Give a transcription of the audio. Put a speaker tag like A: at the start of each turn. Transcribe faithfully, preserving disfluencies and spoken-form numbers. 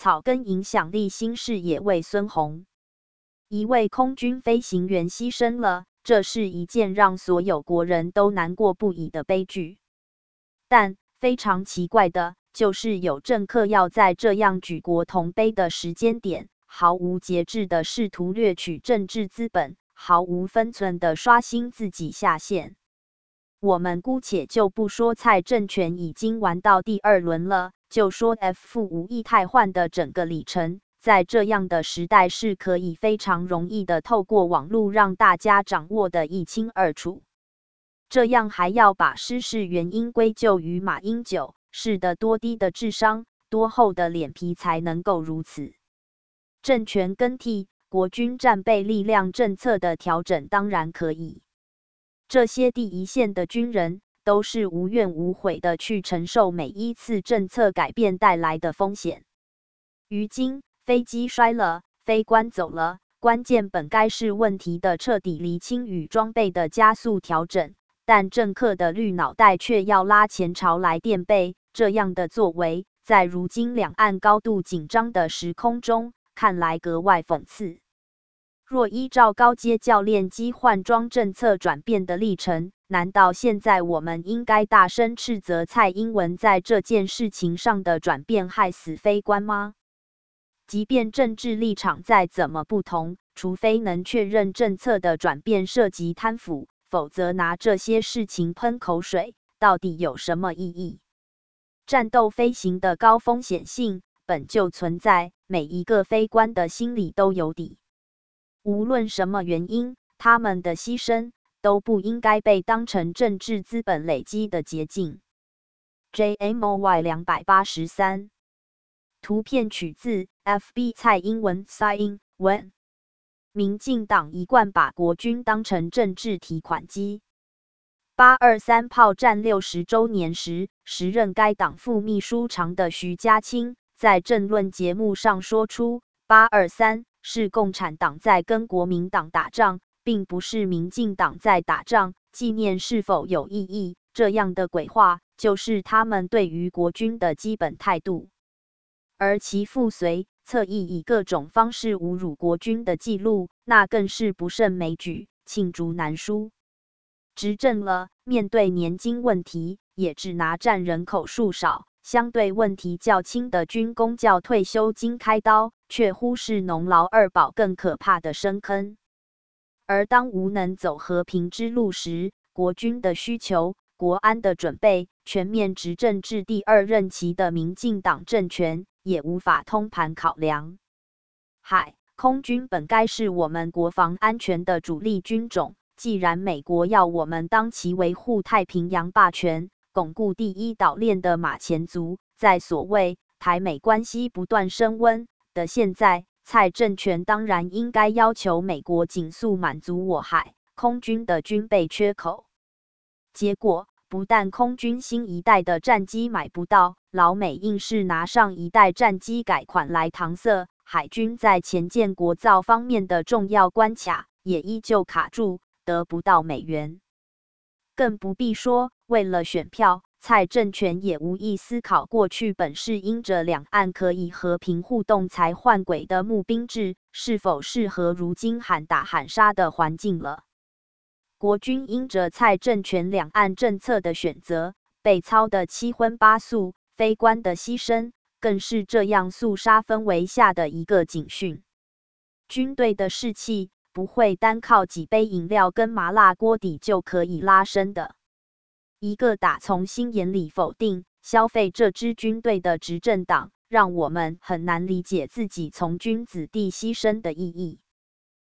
A: 草根影响力新视野为孙洪，一位空军飞行员牺牲了，这是一件让所有国人都难过不已的悲剧。但非常奇怪的就是有政客要在这样举国同悲的时间点，毫无节制地试图掠取政治资本，毫无分寸地刷新自己下限。我们姑且就不说蔡政权已经玩到第二轮了，就说 F 五 异态换的整个里程，在这样的时代是可以非常容易的透过网络让大家掌握的一清二楚。这样还要把失事原因归咎于马英九，是的多低的智商，多厚的脸皮才能够如此。政权更替，国军战备力量政策的调整当然可以。这些第一线的军人都是无怨无悔的去承受每一次政策改变带来的风险。如今飞机摔了，飞官走了，关键本该是问题的彻底厘清与装备的加速调整，但政客的绿脑袋却要拉前朝来垫背，这样的作为，在如今两岸高度紧张的时空中，看来格外讽刺。若依照高阶教练机换装政策转变的历程，难道现在我们应该大声斥责蔡英文在这件事情上的转变害死飞官吗？即便政治立场再怎么不同，除非能确认政策的转变涉及贪腐，否则拿这些事情喷口水，到底有什么意义？战斗飞行的高风险性本就存在，每一个飞官的心里都有底。无论什么原因，他们的牺牲都不应该被当成政治资本累积的捷径。J M O Y 两百八十三 图片取自 F B 蔡英文 Sign 文。民进党一贯把国军当成政治提款机。八二三炮战六十周年时，时任该党副秘书长的徐家清在政论节目上说出八二三是共产党在跟国民党打仗，并不是民进党在打仗，纪念是否有意义？这样的鬼话，就是他们对于国军的基本态度。而其附随、侧翼以各种方式侮辱国军的记录，那更是不胜枚举，罄竹难书。执政了，面对年金问题，也只拿占人口数少、相对问题较轻的军公教退休金开刀，却忽视农劳二保更可怕的深坑。而当无能走和平之路时，国军的需求、国安的准备，全面执政至第二任期的民进党政权也无法通盘考量。海空军本该是我们国防安全的主力军种，既然美国要我们当其维护太平洋霸权、巩固第一岛链的马前卒，在所谓台美关系不断升温的现在，蔡政权当然应该要求美国尽速满足我海空军的军备缺口。结果不但空军新一代的战机买不到，老美硬是拿上一代战机改款来搪塞，海军在前舰国造方面的重要关卡也依旧卡住，得不到美元。更不必说，为了选票，蔡政权也无意思考过去本是因着两岸可以和平互动才换轨的募兵制，是否适合如今喊打喊杀的环境了。国军因着蔡政权两岸政策的选择，被操得七荤八素，飞官的牺牲更是这样肃杀氛围下的一个警讯。军队的士气不会单靠几杯饮料跟麻辣锅底就可以拉升的。一个打从心眼里否定、消费这支军队的执政党，让我们很难理解自己从军子弟牺牲的意义。